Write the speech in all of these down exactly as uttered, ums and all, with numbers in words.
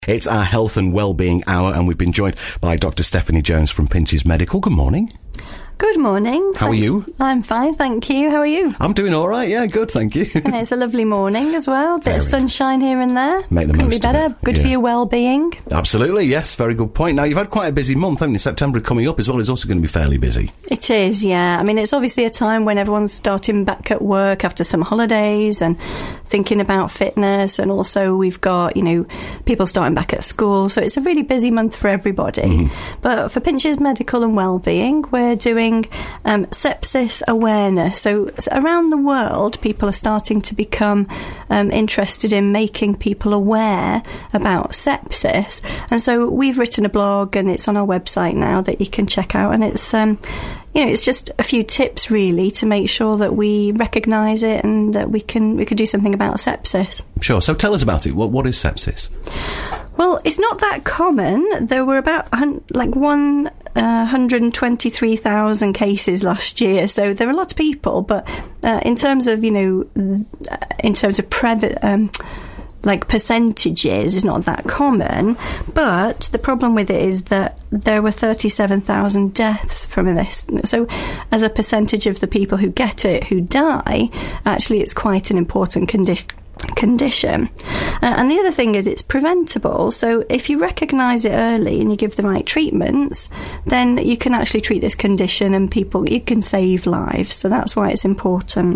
It's our Health and Wellbeing Hour, and we've been joined by Doctor Stephanie Jones from Pinches Medical. Good morning. Good morning. How Thanks. are you? I'm fine, thank you. How are you? I'm doing all right, yeah, good, thank you. And it's a lovely morning as well. Bit Very of sunshine here and there. Make the Couldn't most be better. of it. Good yeah. for your well-being. Absolutely, yes, very good point. Now, you've had quite a busy month, haven't you? September coming up as well is also going to be fairly busy. It is, yeah. I mean, it's obviously a time when everyone's starting back at work after some holidays and thinking about fitness, and also we've got, you know, people starting back at school, so it's a really busy month for everybody. Mm-hmm. But for Pinches Medical and Wellbeing, we're doing um, sepsis awareness. So, so around the world, people are starting to become um, interested in making people aware about sepsis, and so we've written a blog and it's on our website now that you can check out, and it's um, you know, it's just a few tips really to make sure that we recognise it and that we can we can do something about sepsis. Sure. So tell us about it. What what is sepsis? Well, it's not that common. There were about like one uh, hundred twenty-three thousand cases last year, so there are a lot of people. But uh, in terms of you know, in terms of pre- um, like percentages, it's not that common. But the problem with it is that there were thirty-seven thousand deaths from this. So as a percentage of the people who get it who die, actually it's quite an important condition. condition. Uh, and the other thing is it's preventable, so if you recognise it early and you give the right treatments, then you can actually treat this condition and people, you can save lives, so that's why it's important.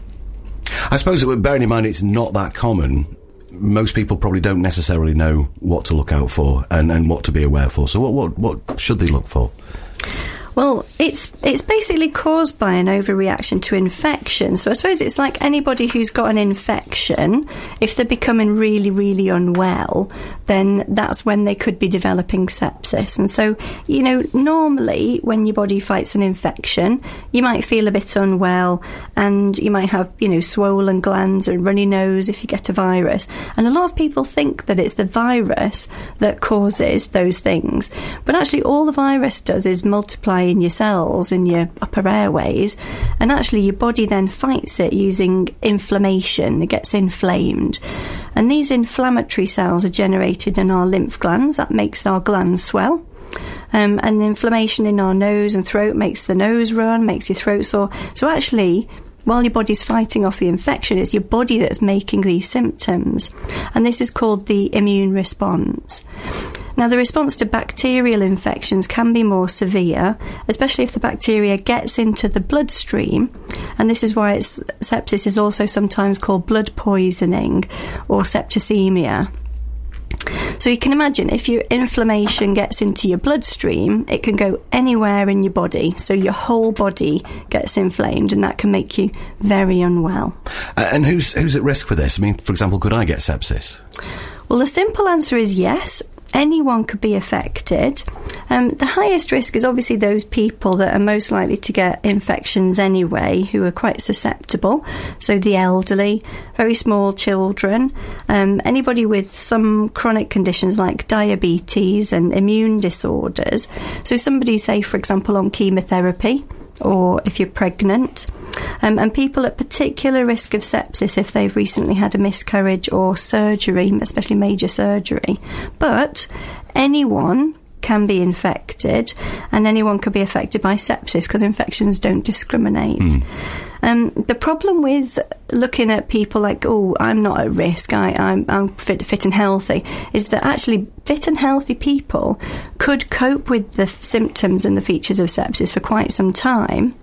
I suppose, bearing in mind it's not that common, most people probably don't necessarily know what to look out for and, and what to be aware for, so what, what, what should they look for? Well, it's it's basically caused by an overreaction to infection. So I suppose it's like anybody who's got an infection, if they're becoming really, really unwell, then that's when they could be developing sepsis. And so, you know, normally when your body fights an infection, you might feel a bit unwell and you might have, you know, swollen glands and runny nose if you get a virus. And a lot of people think that it's the virus that causes those things. But actually all the virus does is multiply in your cells, in your upper airways, and actually your body then fights it using inflammation. It gets inflamed, and these inflammatory cells are generated in our lymph glands. That makes our glands swell, um, and inflammation in our nose and throat makes the nose run, makes your throat sore. So actually, while your body's fighting off the infection, it's your body that's making these symptoms, and this is called the immune response. Now, the response to bacterial infections can be more severe, especially if the bacteria gets into the bloodstream, and this is why it's, sepsis is also sometimes called blood poisoning or septicemia. So you can imagine if your inflammation gets into your bloodstream, it can go anywhere in your body. So your whole body gets inflamed, and that can make you very unwell. Uh, and who's who's at risk for this? I mean, for example, could I get sepsis? Well, the simple answer is yes. Anyone could be affected. Um, the highest risk is obviously those people that are most likely to get infections anyway, who are quite susceptible. So the elderly, very small children, um, anybody with some chronic conditions like diabetes and immune disorders. So somebody, say, for example, on chemotherapy, or if you're pregnant, um, and people at particular risk of sepsis if they've recently had a miscarriage or surgery, especially major surgery. But anyone can be infected, and anyone can be affected by sepsis because infections don't discriminate. Mm. Um, the problem with looking at people like, oh, I'm not at risk, I, I'm, I'm fit, fit and healthy, is that actually fit and healthy people could cope with the symptoms and the features of sepsis for quite some time,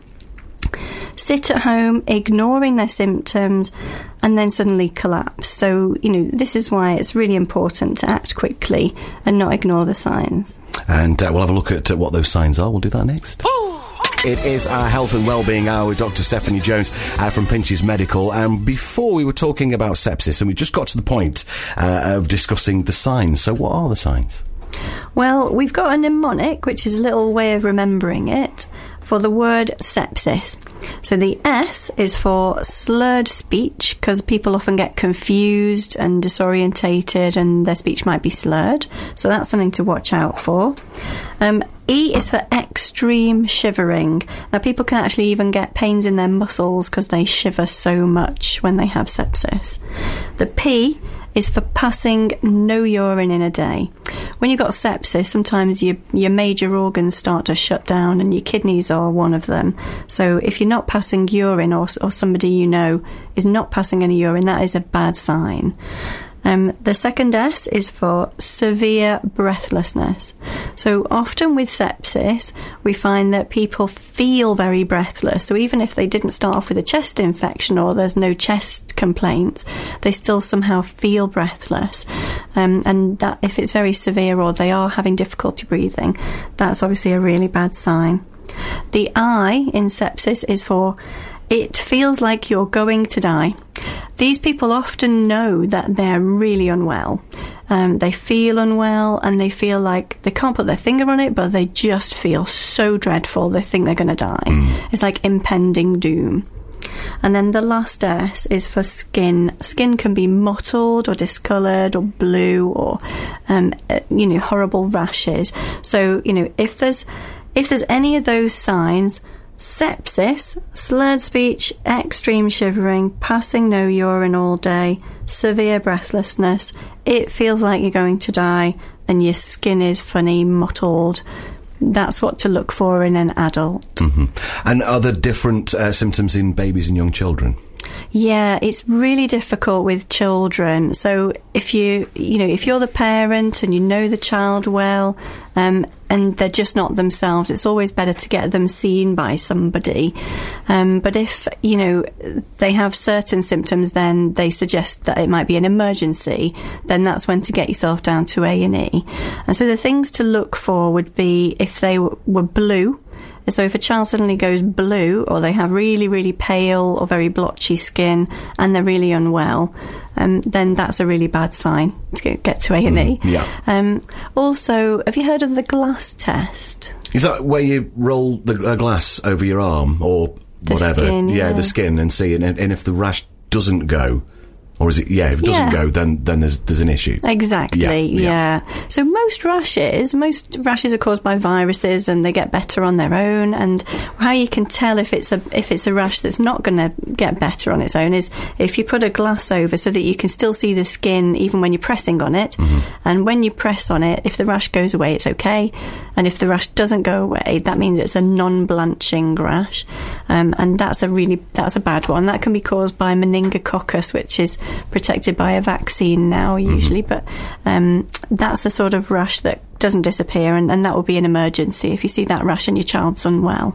sit at home ignoring their symptoms, and then suddenly collapse. So, you know, this is why it's really important to act quickly and not ignore the signs. And uh, we'll have a look at uh, what those signs are. We'll do that next. It is our Health and Wellbeing Hour with Doctor Stephanie Jones uh, from Pinches Medical. And before we were talking about sepsis, and we just got to the point uh, of discussing the signs. So what are the signs? Well, we've got a mnemonic, which is a little way of remembering it, for the word sepsis. So the S is for slurred speech, because people often get confused and disorientated and their speech might be slurred. So that's something to watch out for. Um, E is for extreme shivering. Now, people can actually even get pains in their muscles because they shiver so much when they have sepsis. The P is for passing no urine in a day. When you've got sepsis, sometimes your, your major organs start to shut down, and your kidneys are one of them. So if you're not passing urine, or, or somebody you know is not passing any urine, that is a bad sign. Um, the second S is for severe breathlessness. So often with sepsis, we find that people feel very breathless. So even if they didn't start off with a chest infection or there's no chest complaints, they still somehow feel breathless. Um, and that if it's very severe or they are having difficulty breathing, that's obviously a really bad sign. The I in sepsis is for it feels like you're going to die. These people often know that they're really unwell. Um, they feel unwell and they feel like they can't put their finger on it, but they just feel so dreadful. They think they're going to die. Mm. It's like impending doom. And then the last S is for skin. Skin can be mottled or discoloured or blue or, um, you know, horrible rashes. So, you know, if there's if there's any of those signs, sepsis, slurred speech, extreme shivering, passing no urine all day, severe breathlessness, it feels like you're going to die, and your skin is funny, mottled, that's what to look for in an adult. Mm-hmm. And are there different uh, symptoms in babies and young children? Yeah, it's really difficult with children. So if you, you know, if you're the parent and you know the child well, um, and they're just not themselves, it's always better to get them seen by somebody. Um, but if, you know, they have certain symptoms, then they suggest that it might be an emergency, then that's when to get yourself down to A and E. And so the things to look for would be if they w- were blue. So if a child suddenly goes blue, or they have really, really pale or very blotchy skin and they're really unwell, um, then that's a really bad sign to get to A and E. Mm, yeah. Um, also, have you heard of the glass test? Is that where you roll the uh, glass over your arm or the whatever? Skin, yeah, yeah, the skin, and see, and, and if the rash doesn't go, or is it, yeah, if it doesn't yeah. go, then then there's there's an issue. Exactly, yeah, yeah. yeah. So most rashes, most rashes are caused by viruses, and they get better on their own. And how you can tell if it's a if it's a rash that's not going to get better on its own is if you put a glass over so that you can still see the skin even when you're pressing on it. Mm-hmm. And when you press on it, if the rash goes away, it's okay. And if the rash doesn't go away, that means it's a non-blanching rash. Um, and that's a really that's a bad one. That can be caused by meningococcus, which is protected by a vaccine now usually, mm-hmm. but um, that's the sort of rash that doesn't disappear, and, and that will be an emergency if you see that rash and your child's unwell.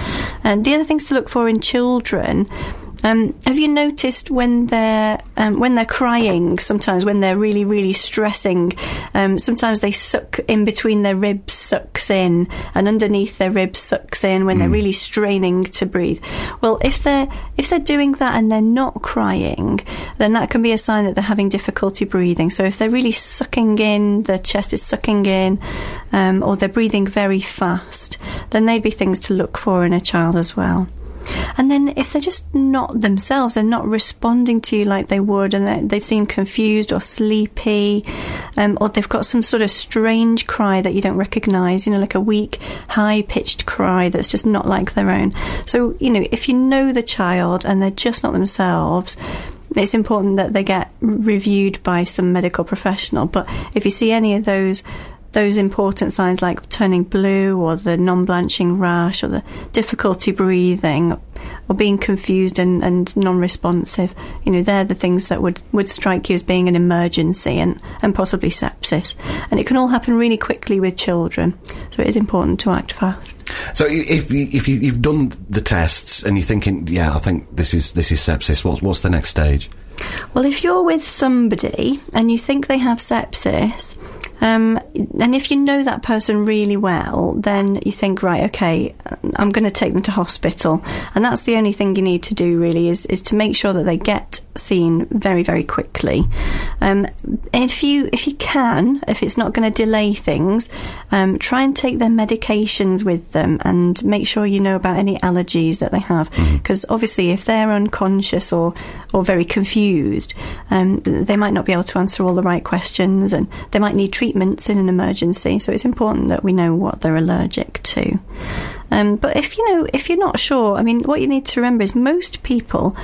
And the other things to look for in children, um, have you noticed when they're um, when they're crying, sometimes when they're really, really stressing, um, sometimes they suck in between their ribs, sucks in, and underneath their ribs sucks in when mm. they're really straining to breathe. Well, if they're if they're doing that and they're not crying, then that can be a sign that they're having difficulty breathing. So if they're really sucking in, their chest is sucking in, um, or they're breathing very fast, then they'd be things to look for in a child as well. And then if they're just not themselves, they're not responding to you like they would, and they, they seem confused or sleepy, um, or they've got some sort of strange cry that you don't recognise, you know, like a weak, high-pitched cry that's just not like their own. So, you know, if you know the child and they're just not themselves, it's important that they get reviewed by some medical professional. But if you see any of those those important signs like turning blue, or the non-blanching rash, or the difficulty breathing, or being confused and, and non-responsive, you know, they're the things that would, would strike you as being an emergency and, and possibly sepsis. And it can all happen really quickly with children, so it is important to act fast. So if you, if you, you've done the tests and you're thinking, yeah, I think this is this is sepsis, what's what's the next stage? Well, if you're with somebody and you think they have sepsis, Um, and if you know that person really well, then you think, right, okay, I'm going to take them to hospital. And that's the only thing you need to do, really, is, is to make sure that they get seen very, very quickly. Um, if you if you can, if it's not going to delay things, um, try and take their medications with them and make sure you know about any allergies that they have. Because mm-hmm. obviously, if they're unconscious or, or very confused, um, they might not be able to answer all the right questions, and they might need treatment in an emergency, so it's important that we know what they're allergic to. Um, but if you know, if you're not sure, I mean, what you need to remember is most people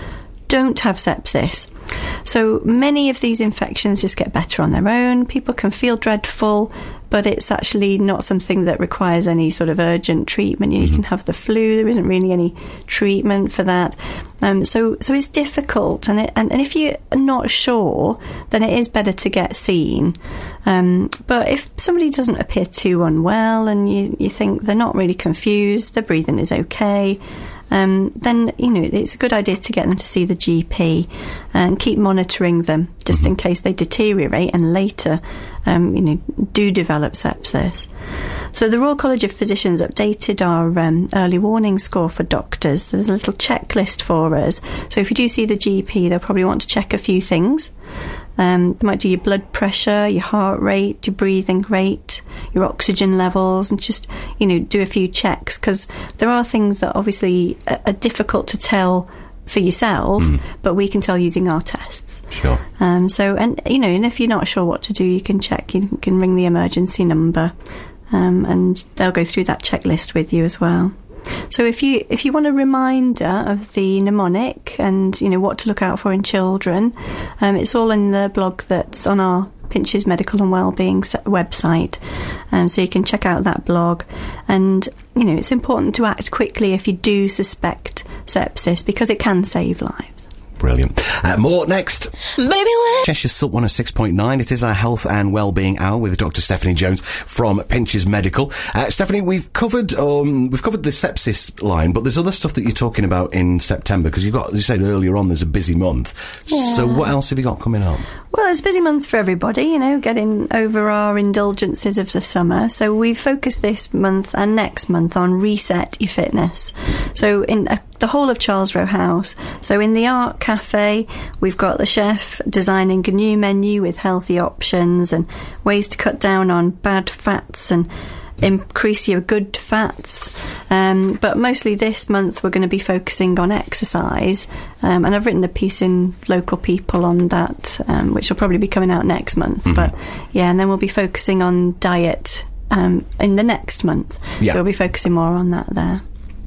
don't have sepsis. So many of these infections just get better on their own. People can feel dreadful, but it's actually not something that requires any sort of urgent treatment. You, know, you can have the flu. There isn't really any treatment for that. Um, so, so it's difficult. And, it, and and if you're not sure, then it is better to get seen. Um, but if somebody doesn't appear too unwell and you, you think they're not really confused, their breathing is okay, Um, then, you know, it's a good idea to get them to see the G P and keep monitoring them just mm-hmm. in case they deteriorate and later, um, you know, do develop sepsis. So the Royal College of Physicians updated our um, early warning score for doctors. So there's a little checklist for us. So if you do see the G P, they'll probably want to check a few things. Um, they might do your blood pressure, your heart rate, your breathing rate, your oxygen levels, and just, you know, do a few checks, because there are things that obviously are, are difficult to tell for yourself, mm. but we can tell using our tests. Sure. Um, so, and, you know, and if you're not sure what to do, you can check, you can ring the emergency number, um, and they'll go through that checklist with you as well. So if you if you want a reminder of the mnemonic and, you know, what to look out for in children, um, it's all in the blog that's on our Pinches Medical and Wellbeing website. Um, so you can check out that blog. And, you know, it's important to act quickly if you do suspect sepsis, because it can save lives. Brilliant. Uh, more next. Baby, when Cheshire Silk one oh six point nine. It is our Health and Wellbeing Hour with Doctor Stephanie Jones from Pinches Medical. Uh, Stephanie, we've covered um, we've covered the sepsis line, but there's other stuff that you're talking about in September, because you've got, as you said earlier on, there's a busy month. Yeah. So what else have you got coming up? Well, it's a busy month for everybody, you know, getting over our indulgences of the summer. So we've focused this month and next month on Reset Your Fitness. So in uh, the whole of Charles Row House. So in the Art Cafe, we've got the chef designing a new menu with healthy options and ways to cut down on bad fats and increase your good fats. Um, but mostly this month we're going to be focusing on exercise. Um, and I've written a piece in Local People on that, um, which will probably be coming out next month. Mm-hmm. But yeah, and then we'll be focusing on diet um, in the next month. Yeah. So we'll be focusing more on that there.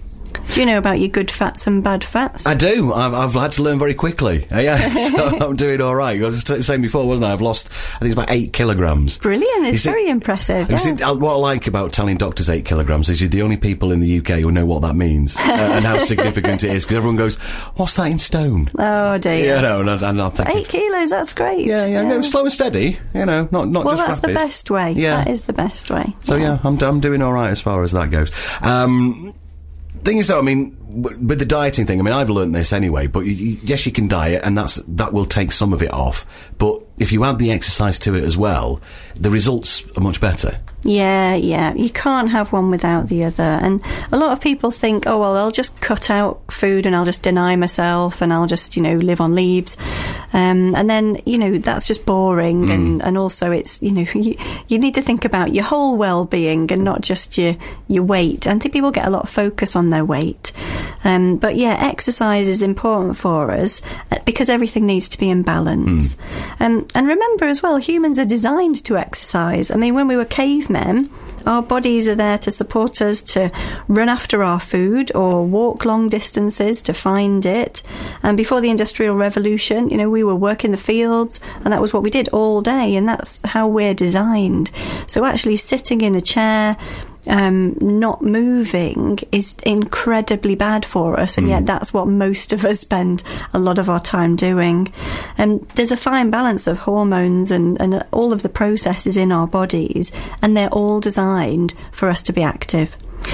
Do you know about your good fats and bad fats? I do. I've, I've had to learn very quickly. Uh, yeah, so I'm doing all right. I was t- saying before, wasn't I? I've lost, I think it's about eight kilograms. Brilliant. It's see, very impressive. You Yeah. see, what I like about telling doctors eight kilograms is you're the only people in the U K who know what that means uh, and how significant it is, because everyone goes, what's that in stone? Oh, dear. Yeah, no, and, and I'm thinking, Eight kilos, that's great. yeah, yeah, no, slow and steady, you know, not, not Well, just that's rapid. the best way. Yeah. That is the best way. So yeah, I'm, I'm doing all right as far as that goes. Um, thing is, though, I mean, w- with the dieting thing, I mean, I've learned this anyway, but y- y- yes, you can diet, and that's that will take some of it off. But if you add the exercise to it as well, the results are much better. Yeah, yeah. You can't have one without the other. And a lot of people think, oh, well, I'll just cut out food and I'll just deny myself and I'll just, you know, live on leaves. Um, and then, you know, that's just boring. Mm. And, and also it's, you know, you, you need to think about your whole well-being and not just your, your weight. And I think people get a lot of focus on their weight. Um, but yeah, exercise is important for us because everything needs to be in balance. Mm. Um, and remember as well, humans are designed to exercise. I mean, when we were cavemen, our bodies are there to support us to run after our food or walk long distances to find it. And before the Industrial Revolution, you know, we were working the fields and that was what we did all day, and that's how we're designed. So actually sitting in a chair, um, not moving is incredibly bad for us, and mm. yet that's what most of us spend a lot of our time doing. And there's a fine balance of hormones and, and all of the processes in our bodies, and they're all designed for us to be active.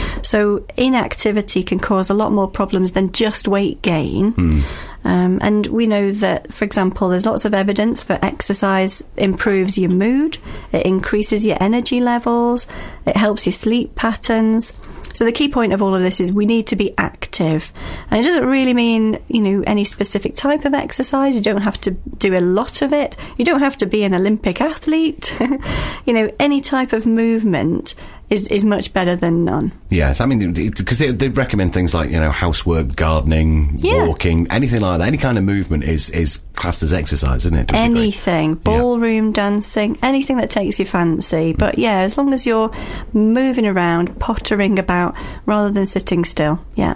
So inactivity can cause a lot more problems than just weight gain. Mm. Um, and we know that, for example, there's lots of evidence for exercise improves your mood, it increases your energy levels, it helps your sleep patterns. So the key point of all of this is we need to be active. And it doesn't really mean, you know, any specific type of exercise. You don't have to do a lot of it. You don't have to be an Olympic athlete. You know, any type of movement is, is much better than none. Yes, I mean, because they, they recommend things like, you know, housework, gardening, yeah. walking, anything like that. Any kind of movement is, is classed as exercise, isn't it? Anything. Ballroom yeah. dancing, anything that takes your fancy. But yeah, as long as you're moving around, pottering about, rather than sitting still, yeah.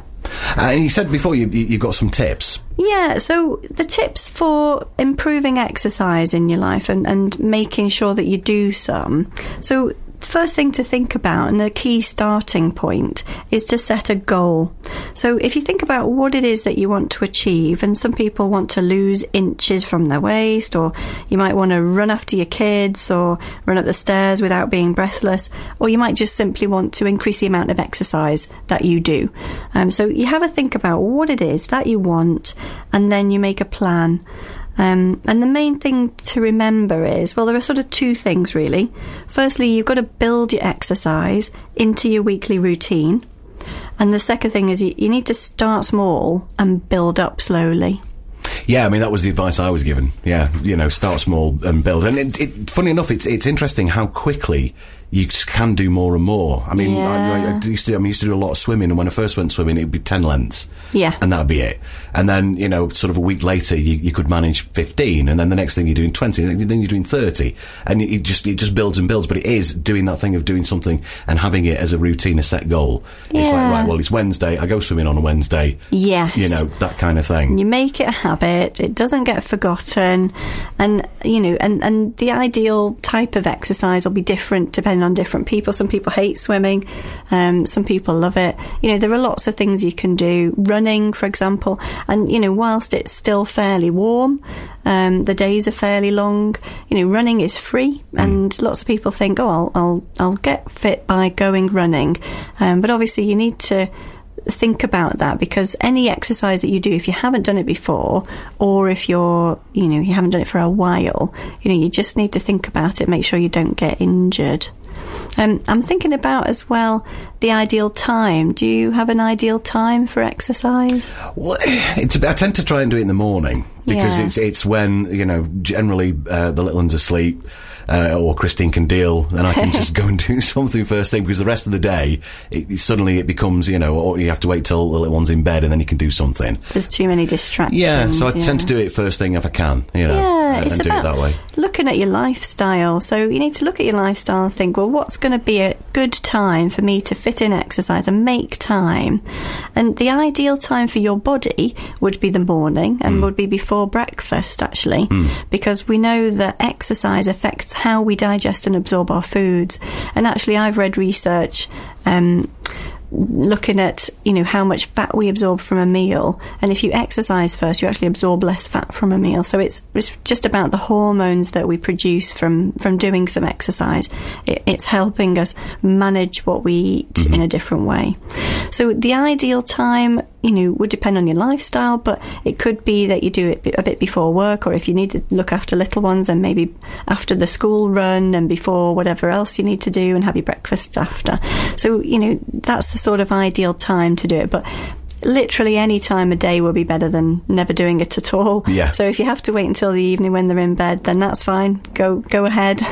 Uh, and you said before you, you, you've got some tips. Yeah, so the tips for improving exercise in your life and, and making sure that you do some. So first thing to think about, and the key starting point, is to set a goal. So if you think about what it is that you want to achieve, and some people want to lose inches from their waist, or you might want to run after your kids or run up the stairs without being breathless, or you might just simply want to increase the amount of exercise that you do. Um, so you have a think about what it is that you want, and then you make a plan. Um, and the main thing to remember is, well, there are sort of two things, really. Firstly, you've got to build your exercise into your weekly routine. And the second thing is you, you need to start small and build up slowly. Yeah, I mean, that was the advice I was given. Yeah, you know, start small and build. And it, it, funny enough, it's it's interesting how quickly you can do more and more. I mean, yeah. I, I, used to, I mean, used to do a lot of swimming, and when I first went swimming, it'd be ten lengths. Yeah. And that'd be it. And then, you know, sort of a week later, you, you could manage fifteen, and then the next thing you're doing twenty, and then you're doing thirty. And it just, it just builds and builds, but it is doing that thing of doing something and having it as a routine, a set goal. Yeah. It's like, right, well, it's Wednesday, I go swimming on a Wednesday. Yes. You know, that kind of thing. You make it a habit, it doesn't get forgotten, and, you know, and, and the ideal type of exercise will be different depending on different people. Some people hate swimming, um, some people love it. You know, there are lots of things you can do. Running, for example, and, you know, whilst it's still fairly warm, um, the days are fairly long, you know, running is free, mm. and lots of people think, oh, I'll, I'll, I'll get fit by going running. Um, but obviously you need to think about that, because any exercise that you do, if you haven't done it before, or if you're, you know, you haven't done it for a while, you know, you just need to think about it, make sure you don't get injured. Um, I'm thinking about as well the ideal time. Do you have an ideal time for exercise? Well, it's, I tend to try and do it in the morning, because yeah. it's it's when, you know, generally uh, the little one's asleep, uh, or Christine can deal, and I can just go and do something first thing, because the rest of the day, it, it, suddenly it becomes, you know, or you have to wait till the little one's in bed and then you can do something. There's too many distractions. Yeah, so I yeah. tend to do it first thing if I can, you know, yeah, and, it's and do about it that way. Looking at your lifestyle. So you need to look at your lifestyle and think, well, what's going to be a good time for me to fit in exercise and make time? And the ideal time for your body would be the morning, and mm. would be before breakfast, actually, mm. because we know that exercise affects how we digest and absorb our foods. And actually, I've read research um, looking at, you know, how much fat we absorb from a meal, and if you exercise first, you actually absorb less fat from a meal. So it's it's just about the hormones that we produce from from doing some exercise. It, it's helping us manage what we eat mm-hmm. in a different way. So the ideal time, you know, would depend on your lifestyle, but it could be that you do it a bit before work, or if you need to look after little ones, and maybe after the school run and before whatever else you need to do, and have your breakfast after. So, you know, that's the sort of ideal time to do it. But literally any time of day will be better than never doing it at all. Yeah. So if you have to wait until the evening when they're in bed, then that's fine. Go go ahead.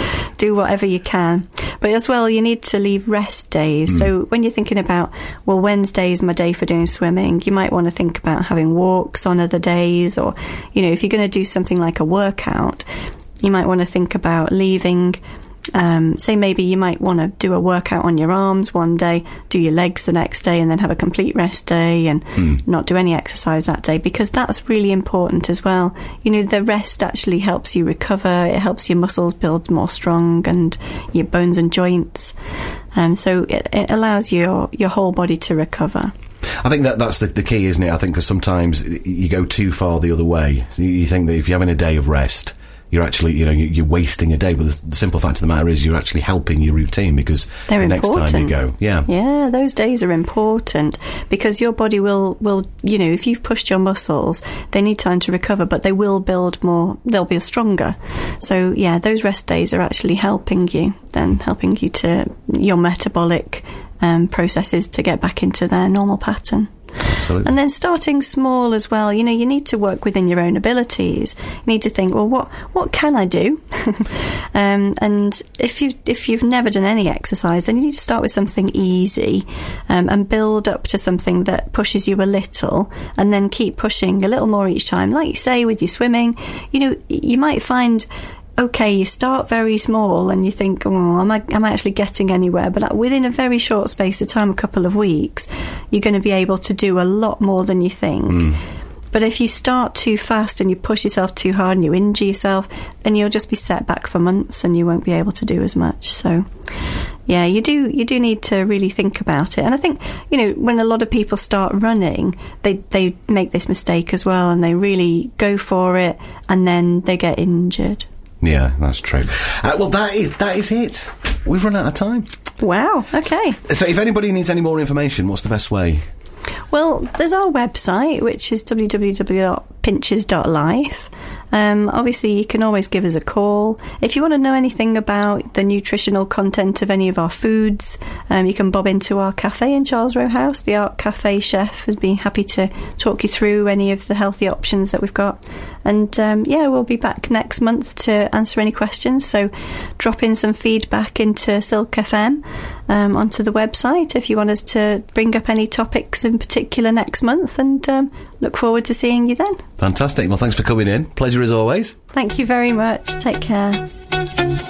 Do whatever you can. But as well, you need to leave rest days. Mm. So when you're thinking about, well, Wednesday is my day for doing swimming, you might want to think about having walks on other days, or, you know, if you're going to do something like a workout, you might want to think about leaving. Um, say maybe you might want to do a workout on your arms one day, do your legs the next day, and then have a complete rest day and mm. not do any exercise that day, because that's really important as well. You know, the rest actually helps you recover, it helps your muscles build more strong, and your bones and joints. Um, so it, it allows your, your whole body to recover. I think that that's the, the key, isn't it? I think because sometimes you go too far the other way. You, you think that if you're having a day of rest, you're actually, you know, you're wasting a day. But the, the simple fact of the matter is you're actually helping your routine, because They're the important. next time you go, yeah. Yeah, those days are important, because your body will, will, you know, if you've pushed your muscles, they need time to recover, but they will build more, they'll be stronger. So, yeah, those rest days are actually helping you, then helping you to, your metabolic um, processes to get back into their normal pattern. Absolutely. And then starting small as well. You know, you need to work within your own abilities. You need to think, well, what what can I do? um, and if you if you've never done any exercise, then you need to start with something easy, um, and build up to something that pushes you a little, and then keep pushing a little more each time. Like you say with your swimming, you know, you might find okay, you start very small and you think, oh, am I, am I actually getting anywhere? But within a very short space of time, a couple of weeks, you're going to be able to do a lot more than you think. Mm. But if you start too fast and you push yourself too hard and you injure yourself, then you'll just be set back for months and you won't be able to do as much. So, yeah, you do you do need to really think about it. And I think, you know, when a lot of people start running, they, they make this mistake as well, and they really go for it and then they get injured. Yeah, that's true. Uh, well, that is that is it. We've run out of time. Wow, okay. So if anybody needs any more information, what's the best way? Well, there's our website, which is w w w dot pinches dot life. Um, obviously, you can always give us a call. If you want to know anything about the nutritional content of any of our foods, um, you can bob into our cafe in Charles Row House. The Art Cafe chef has been happy to talk you through any of the healthy options that we've got. And, um, yeah, we'll be back next month to answer any questions. So drop in some feedback into Silk F M um, onto the website if you want us to bring up any topics in particular next month. And um, look forward to seeing you then. Fantastic. Well, thanks for coming in. Pleasure as always. Thank you very much. Take care.